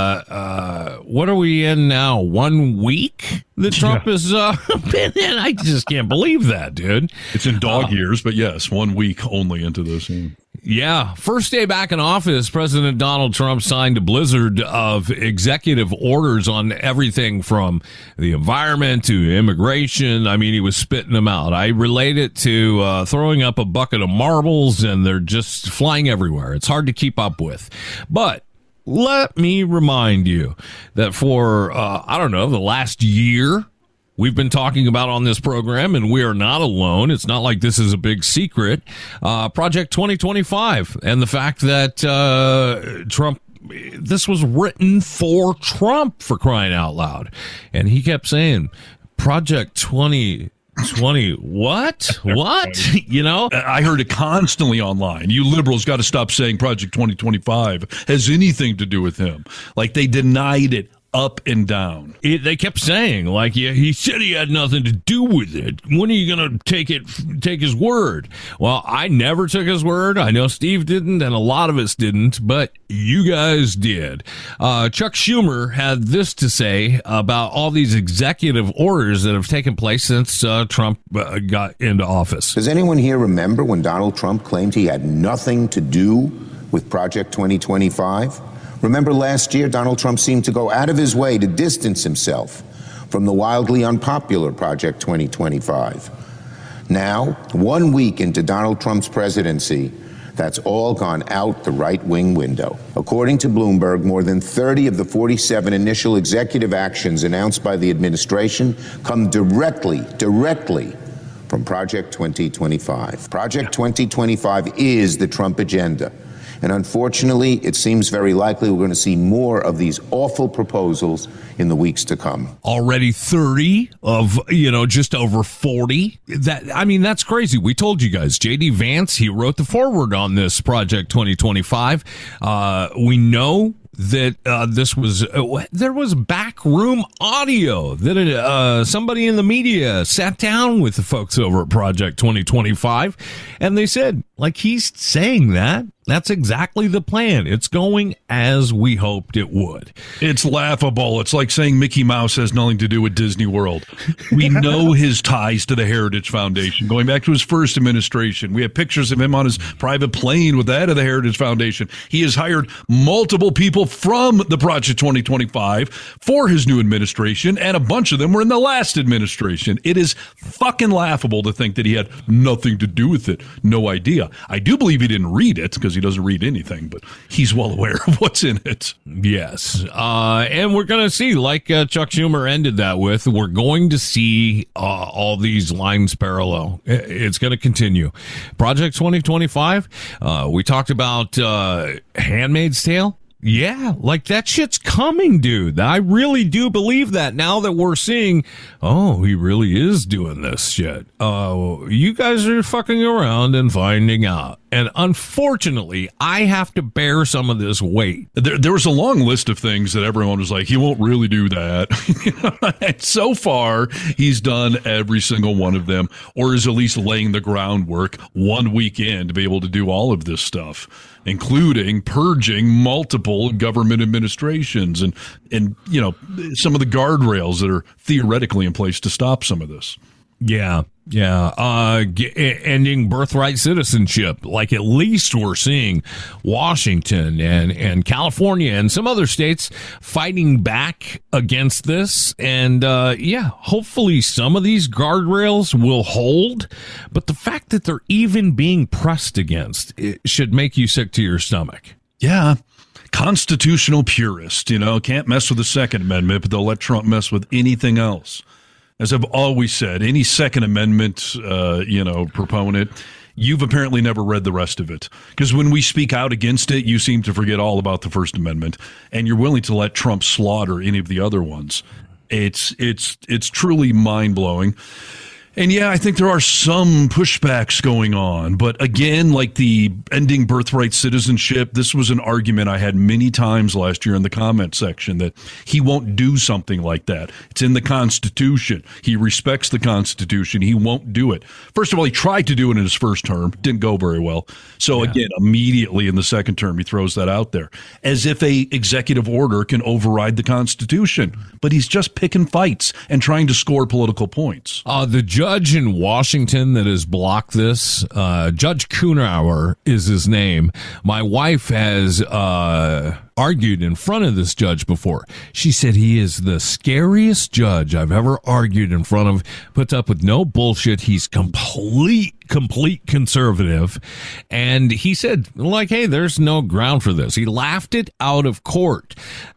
what are we in now? 1 week that Trump has been in? I just can't believe that, dude. It's in dog years, but yes, 1 week only into this. Yeah. First day back in office, President Donald Trump signed a blizzard of executive orders on everything from the environment to immigration. I mean, he was spitting them out. I relate it to throwing up a bucket of marbles, and they're just flying everywhere. It's hard to keep up with. But let me remind you that for, the last year, we've been talking about on this program, and we are not alone. It's not like this is a big secret. Project 2025 and the fact that Trump, this was written for Trump, for crying out loud. And he kept saying, Project 2020, what? I heard it constantly online. You liberals got to stop saying Project 2025 has anything to do with him. Like, they denied it up and down. They kept saying, like, yeah, he said he had nothing to do with it. When are you going to take his word? Well, I never took his word. I know Steve didn't, and a lot of us didn't, but you guys did. Chuck Schumer had this to say about all these executive orders that have taken place since Trump got into office. Does anyone here remember when Donald Trump claimed he had nothing to do with Project 2025? Remember last year, Donald Trump seemed to go out of his way to distance himself from the wildly unpopular Project 2025. Now, 1 week into Donald Trump's presidency, that's all gone out the right-wing window. According to Bloomberg, more than 30 of the 47 initial executive actions announced by the administration come directly from Project 2025. Project 2025 is the Trump agenda. And unfortunately, it seems very likely we're going to see more of these awful proposals in the weeks to come. Already 30 of, just over 40. That's crazy. We told you guys, J.D. Vance, he wrote the foreword on this Project 2025. We know that there was backroom audio that somebody in the media sat down with the folks over at Project 2025, and they said, like, he's saying that's exactly the plan. It's going as we hoped it would. It's laughable. It's like saying Mickey Mouse has nothing to do with Disney World. We know his ties to the Heritage Foundation, going back to his first administration. We have pictures of him on his private plane with the head of the Heritage Foundation. He has hired multiple people from the Project 2025 for his new administration, and a bunch of them were in the last administration. It is fucking laughable to think that he had nothing to do with it. No idea. I do believe he didn't read it, because he doesn't read anything, but he's well aware of what's in it. Yes. And we're going to see, like Chuck Schumer ended that with, we're going to see all these lines parallel. It's going to continue. Project 2025, we talked about Handmaid's Tale. Yeah, like that shit's coming, dude. I really do believe that now that we're seeing, he really is doing this shit. You guys are fucking around and finding out. And unfortunately, I have to bear some of this weight. There was a long list of things that everyone was like, he won't really do that. And so far, he's done every single one of them, or is at least laying the groundwork 1 week in to be able to do all of this stuff, including purging multiple government administrations and some of the guardrails that are theoretically in place to stop some of this. Yeah. Yeah, ending birthright citizenship. Like, at least we're seeing Washington and California and some other states fighting back against this. And, hopefully some of these guardrails will hold. But the fact that they're even being pressed against, it should make you sick to your stomach. Yeah. Constitutional purist, can't mess with the Second Amendment, but they'll let Trump mess with anything else. As I've always said, any Second Amendment, proponent, you've apparently never read the rest of it. Because when we speak out against it, you seem to forget all about the First Amendment, and you're willing to let Trump slaughter any of the other ones. It's truly mind-blowing. And yeah, I think there are some pushbacks going on. But again, like the ending birthright citizenship, this was an argument I had many times last year in the comment section, that he won't do something like that. It's in the Constitution. He respects the Constitution. He won't do it. First of all, he tried to do it in his first term. Didn't go very well. So again, immediately in the second term, he throws that out there as if a executive order can override the Constitution. But he's just picking fights and trying to score political points. The judge in Washington that has blocked this, Judge Kuhnauer is his name. My wife has argued in front of this judge before. She said he is the scariest judge I've ever argued in front of. Puts up with no bullshit. He's complete conservative. And he said, hey, there's no ground for this. He laughed it out of court.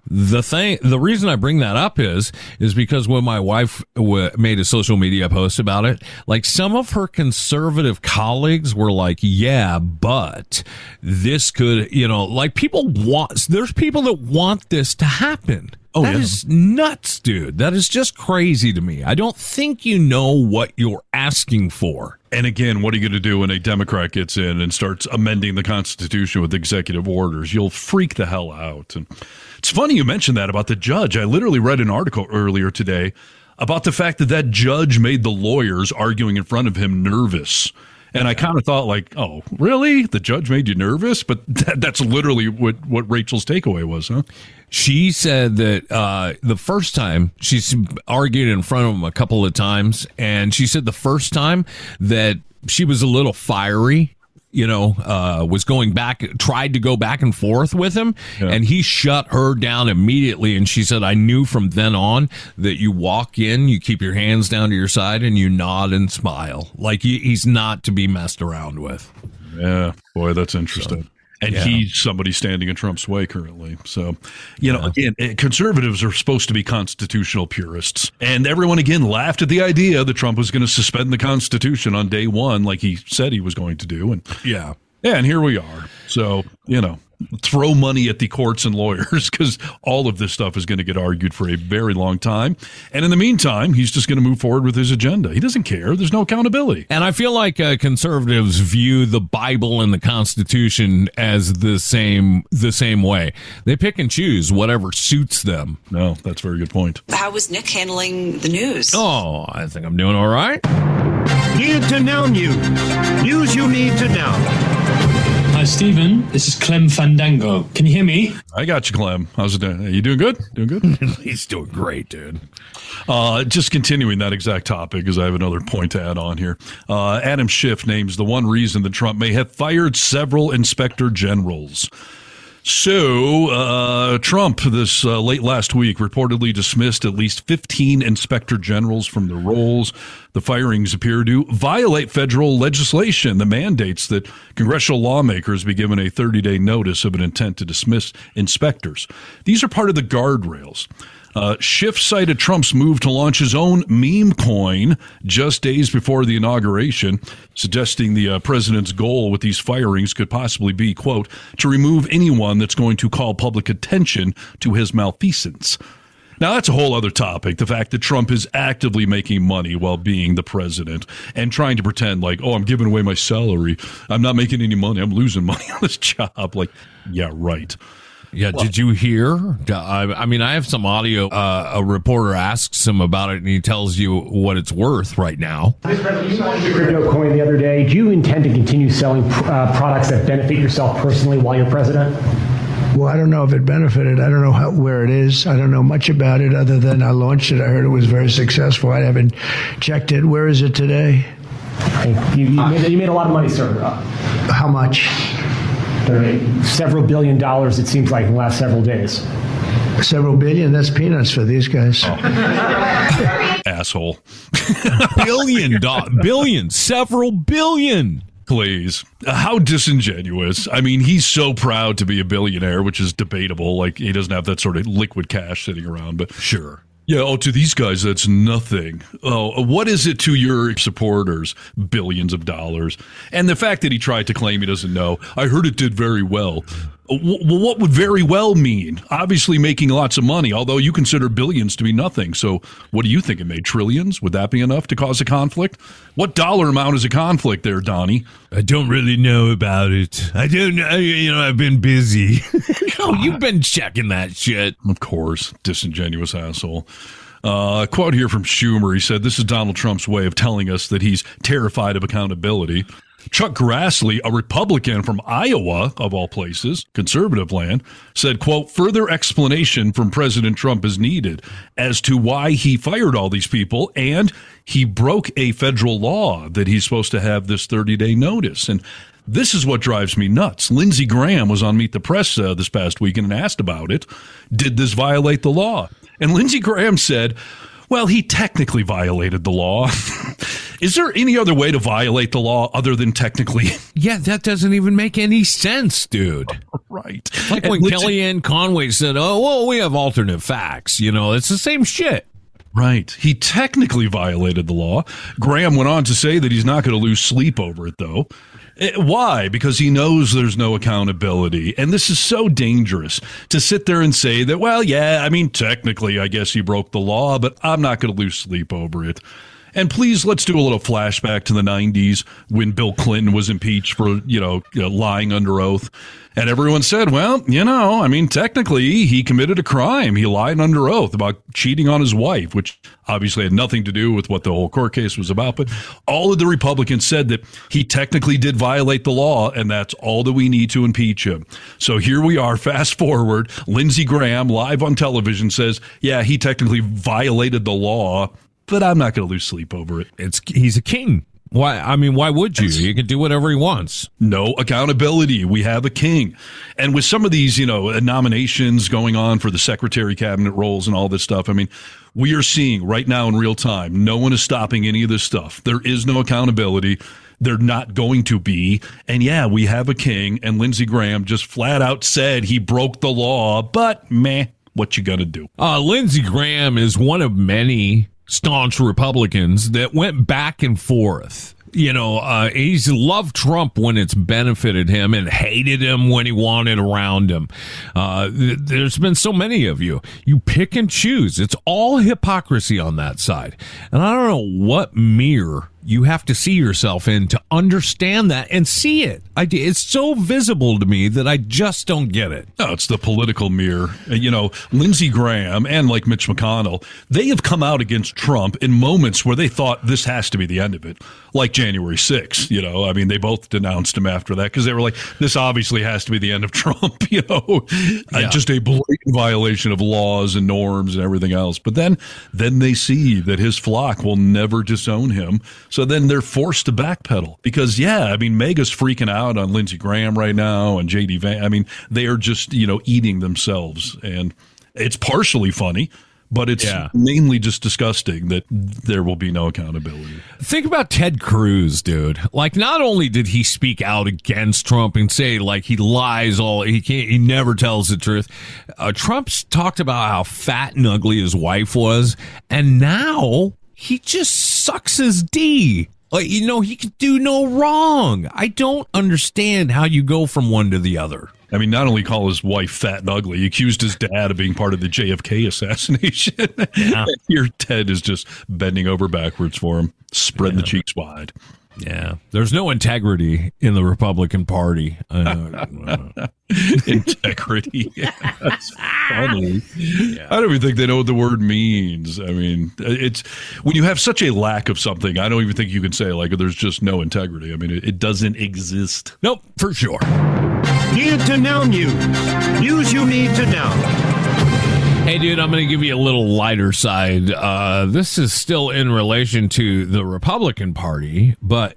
The reason I bring that up is because when my wife made a social media post about it, like, some of her conservative colleagues were like, yeah, but this could, there's people that want this to happen. That is nuts, dude. That is just crazy to me. I don't think you know what you're asking for. And again, what are you going to do when a Democrat gets in and starts amending the Constitution with executive orders? You'll freak the hell out. And it's funny you mentioned that about the judge. I literally read an article earlier today about the fact that judge made the lawyers arguing in front of him nervous. And I kind of thought, like, oh, really? The judge made you nervous? But that's literally what Rachel's takeaway was, huh? She said that the first time, she's argued in front of him a couple of times, and she said the first time that she was a little fiery, was tried to go back and forth with him, and he shut her down immediately. And she said, I knew from then on that you walk in, you keep your hands down to your side, and you nod and smile. Like, he's not to be messed around with. Yeah, boy, that's interesting. And he's somebody standing in Trump's way currently. So, again, conservatives are supposed to be constitutional purists. And everyone, again, laughed at the idea that Trump was going to suspend the Constitution on day one, like he said he was going to do. And and here we are. So, throw money at the courts and lawyers, because all of this stuff is going to get argued for a very long time. And in the meantime, he's just going to move forward with his agenda. He doesn't care. There's no accountability. And I feel like conservatives view the Bible and the Constitution as the same way. They pick and choose whatever suits them. No, that's a very good point. How was Nick handling the news? Oh, I think I'm doing all right. Need to know news. News you need to know. Hi, Stephen. This is Clem Fandango. Can you hear me? I got you, Clem. How's it doing? Are you doing good? Doing good? He's doing great, dude. Just continuing that exact topic, because I have another point to add on here. Adam Schiff names the one reason that Trump may have fired several inspector generals. So, Trump, this late last week, reportedly dismissed at least 15 inspector generals from their roles. The firings appear to violate federal legislation that mandates that congressional lawmakers be given a 30-day notice of an intent to dismiss inspectors. These are part of the guardrails. Schiff cited Trump's move to launch his own meme coin just days before the inauguration, suggesting the president's goal with these firings could possibly be, quote, to remove anyone that's going to call public attention to his malfeasance. Now, that's a whole other topic, the fact that Trump is actively making money while being the president and trying to pretend like, oh, I'm giving away my salary. I'm not making any money. I'm losing money on this job. Like, yeah, right. Yeah, well, did you hear? I mean, I have some audio. A reporter asks him about it, and he tells you what it's worth right now. Mr. President, you launched a crypto coin the other day. Do you intend to continue selling products that benefit yourself personally while you're president? Well, I don't know if it benefited. I don't know where it is. I don't know much about it other than I launched it. I heard it was very successful. I haven't checked it. Where is it today? You made a lot of money, sir. How much? Several $1 billion, it seems like, in the last several days. Several billion? That's peanuts for these guys. Asshole. Billion, several billion. Please. How disingenuous. I mean, he's so proud to be a billionaire, which is debatable. Like, he doesn't have that sort of liquid cash sitting around, but sure. Yeah, to these guys, that's nothing. Oh, what is it to your supporters? Billions of dollars. And the fact that he tried to claim he doesn't know, I heard it did very well. Well, what would very well mean? Obviously making lots of money, although you consider billions to be nothing. So what do you think it made? Trillions? Would that be enough to cause a conflict? What dollar amount is a conflict there, Donnie? I don't really know about it. I don't know. I've been busy. You've been checking that shit. Of course. Disingenuous asshole. A quote here from Schumer. He said, "This is Donald Trump's way of telling us that he's terrified of accountability." Chuck Grassley, a Republican from Iowa, of all places, conservative land, said, quote, "Further explanation from President Trump is needed as to why he fired all these people, and he broke a federal law that he's supposed to have this 30-day notice." And this is what drives me nuts. Lindsey Graham was on Meet the Press this past weekend and asked about it. Did this violate the law? And Lindsey Graham said, well, he technically violated the law. Is there any other way to violate the law other than technically? Yeah, that doesn't even make any sense, dude. Right. Like when Kellyanne Conway said, oh, well, we have alternate facts. It's the same shit. Right. He technically violated the law. Graham went on to say that he's not going to lose sleep over it, though. Why? Because he knows there's no accountability. And this is so dangerous to sit there and say that, well, yeah, I mean, technically, I guess he broke the law, but I'm not going to lose sleep over it. And please, let's do a little flashback to the 90s when Bill Clinton was impeached for, lying under oath. And everyone said, well, I mean, technically he committed a crime. He lied under oath about cheating on his wife, which obviously had nothing to do with what the whole court case was about. But all of the Republicans said that he technically did violate the law, and that's all that we need to impeach him. So here we are, fast forward. Lindsey Graham, live on television, says, yeah, he technically violated the law, but I'm not going to lose sleep over it. He's a king. Why? I mean, why would you? He can do whatever he wants. No accountability. We have a king. And with some of these, nominations going on for the secretary cabinet roles and all this stuff, I mean, we are seeing right now in real time, no one is stopping any of this stuff. There is no accountability. They're not going to be. And yeah, we have a king. And Lindsey Graham just flat out said he broke the law, but what you gonna do? Lindsey Graham is one of many staunch Republicans that went back and forth. He's loved Trump when it's benefited him and hated him when he wanted around him. There's been so many of you. You pick and choose. It's all hypocrisy on that side. And I don't know what mirror you have to see yourself in to understand that and see it. It's so visible to me that I just don't get it. No, it's the political mirror. Lindsey Graham and like Mitch McConnell, they have come out against Trump in moments where they thought this has to be the end of it. Like January 6th, I mean, they both denounced him after that because they were like, this obviously has to be the end of Trump, just a blatant violation of laws and norms and everything else. But then they see that his flock will never disown him. So then they're forced to backpedal because, Mega's freaking out on Lindsey Graham right now and J.D. Vance. I mean, they are just, eating themselves. And it's partially funny, but it's mainly just disgusting that there will be no accountability. Think about Ted Cruz, dude. Like, not only did he speak out against Trump and say, like, he lies he never tells the truth. Trump's talked about how fat and ugly his wife was, and now he just sucks his D. Like, he could do no wrong. I don't understand how you go from one to the other. I mean, not only call his wife fat and ugly, he accused his dad of being part of the JFK assassination. Yeah. Here, Ted is just bending over backwards for him, spreading the cheeks wide. Yeah, there's no integrity in the Republican Party. Integrity. That's funny. Yeah. I don't even think they know what the word means. I mean, it's when you have such a lack of something, I don't even think you can say, like, there's just no integrity. I mean, it doesn't exist. Nope, for sure. Need to know news. News you need to know. Hey, dude, I'm going to give you a little lighter side. This is still in relation to the Republican Party, but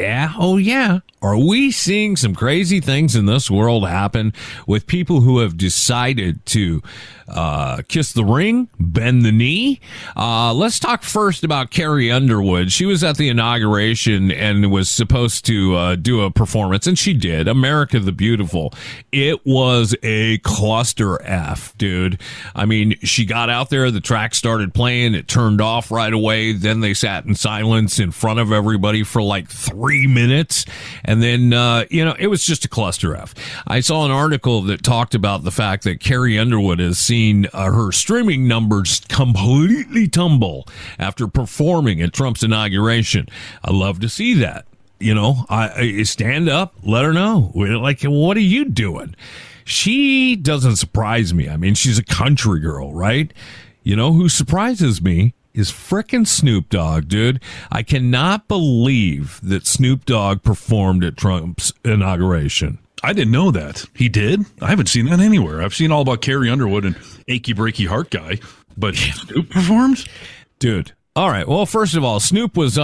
are we seeing some crazy things in this world happen with people who have decided to kiss the ring, bend the knee? Let's talk first about Carrie Underwood. She was at the inauguration and was supposed to do a performance, and she did. America the Beautiful. It was a cluster F, dude. I mean, she got out there, the track started playing, it turned off right away, then they sat in silence in front of everybody for like 3 minutes, and then, it was just a cluster F. I saw an article that talked about the fact that Carrie Underwood has seen her streaming numbers completely tumble after performing at Trump's inauguration. I love to see that. I stand up, let her know. Like, what are you doing? She doesn't surprise me. I mean, she's a country girl, right? You know who surprises me is frickin' Snoop Dogg, dude. I cannot believe that Snoop Dogg performed at Trump's inauguration. I didn't know that. He did? I haven't seen that anywhere. I've seen all about Carrie Underwood and Achy Breaky Heart Guy, but Snoop performed? Dude. All right. Well, first of all, Snoop was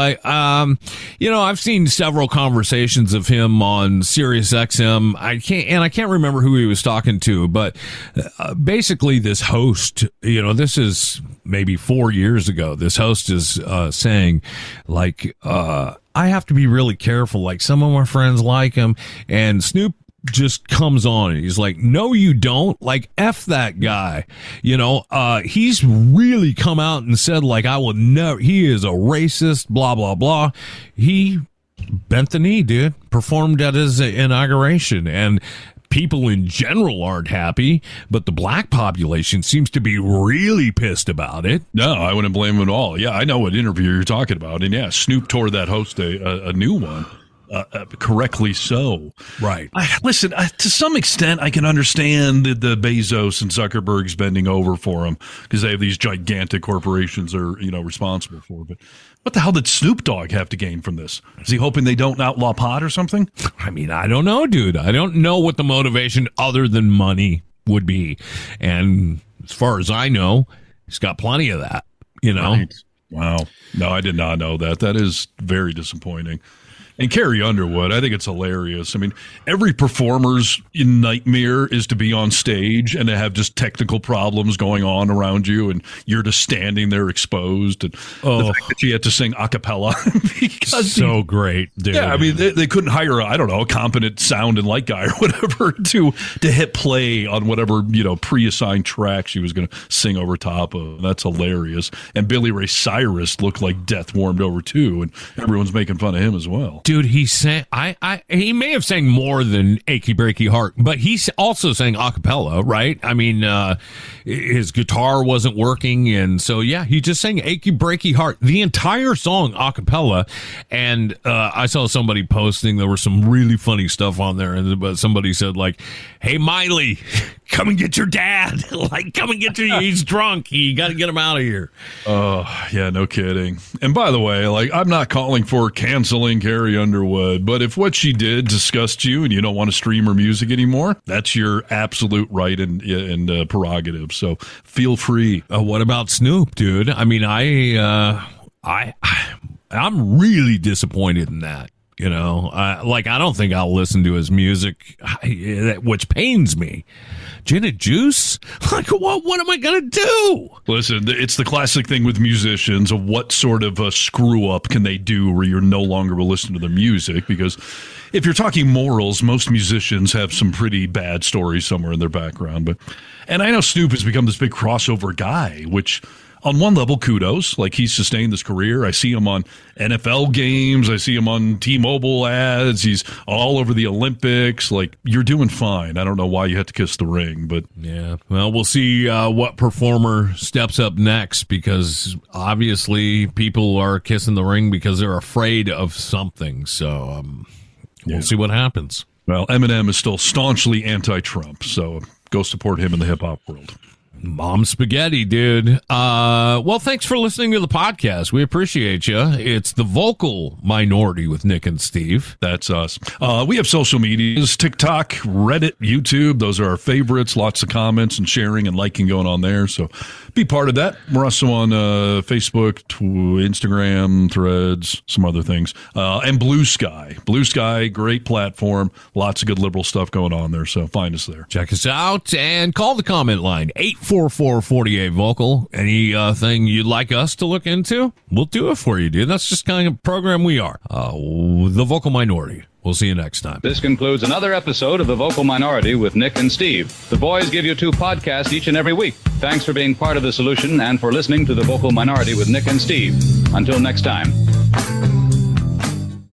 I've seen several conversations of him on Sirius XM. I can't remember who he was talking to, but basically this host, this is maybe 4 years ago. This host is saying, like, I have to be really careful. Like, some of my friends like him, and Snoop just comes on and he's like, no, you don't. Like, F that guy. He's really come out and said, like, I will never, he is a racist, blah, blah, blah. He bent the knee, dude, performed at his inauguration, and people in general aren't happy, but the black population seems to be really pissed about it. No, I wouldn't blame him at all. Yeah, I know what interview you're talking about. And yeah, Snoop tore that host a new one. Correctly so. Right. Listen, to some extent, I can understand the Bezos and Zuckerberg's bending over for him because they have these gigantic corporations they're responsible for. But what the hell did Snoop Dogg have to gain from this? Is he hoping they don't outlaw pot or something? I mean, I don't know, dude. I don't know what the motivation other than money would be. And as far as I know, he's got plenty of that, Right. Wow. No, I did not know that. That is very disappointing. And Carrie Underwood, I think it's hilarious. I mean, every performer's nightmare is to be on stage and to have just technical problems going on around you, and you're just standing there exposed. And the fact that she had to sing a cappella. So great, dude. Yeah, I mean, they couldn't hire, a competent sound and light guy or whatever to hit play on whatever, pre-assigned track she was going to sing over top of. That's hilarious. And Billy Ray Cyrus looked like death warmed over too, and everyone's making fun of him as well. Dude, he sang. He may have sang more than "Achy Breaky Heart," but he also sang a cappella, right? I mean, his guitar wasn't working, and so yeah, he just sang "Achy Breaky Heart," the entire song a cappella. And I saw somebody posting, there was some really funny stuff on there, and somebody said, like, "Hey, Miley, come and get your dad! Like, come and get your. He's drunk. You got to get him out of here." Oh yeah, no kidding. And by the way, like, I'm not calling for canceling Carrie Underwood, but if what she did disgusts you and you don't want to stream her music anymore, that's your absolute right and prerogative. So feel free. What about Snoop, dude? I mean, I'm really disappointed in that. I don't think I'll listen to his music, which pains me. Gin and juice? Like, what am I going to do? Listen, it's the classic thing with musicians of what sort of a screw up can they do where you're no longer will listen to their music, because if you're talking morals, most musicians have some pretty bad stories somewhere in their background. And I know Snoop has become this big crossover guy, which on one level, kudos. Like, he's sustained this career. I see him on NFL games. I see him on T-Mobile ads. He's all over the Olympics. Like, you're doing fine. I don't know why you had to kiss the ring, but yeah. Well, we'll see what performer steps up next, because obviously people are kissing the ring because they're afraid of something. So we'll see what happens. Well, Eminem is still staunchly anti-Trump, so go support him in the hip-hop world. Mom spaghetti, dude. Well, thanks for listening to the podcast. We appreciate you. It's The Vocal Minority with Nick and Steve. That's us. We have social medias, TikTok, Reddit, YouTube. Those are our favorites. Lots of comments and sharing and liking going on there. So be part of that. We're also on Facebook, Instagram, Threads, some other things. And Blue Sky. Blue Sky, great platform. Lots of good liberal stuff going on there. So find us there. Check us out and call the comment line, 844-48-VOCAL. Anything you'd like us to look into, we'll do it for you, dude. That's just kind of program we are. The Vocal Minority. We'll see you next time. This concludes another episode of The Vocal Minority with Nick and Steve. The boys give you 2 podcasts each and every week. Thanks for being part of the solution and for listening to The Vocal Minority with Nick and Steve. Until next time.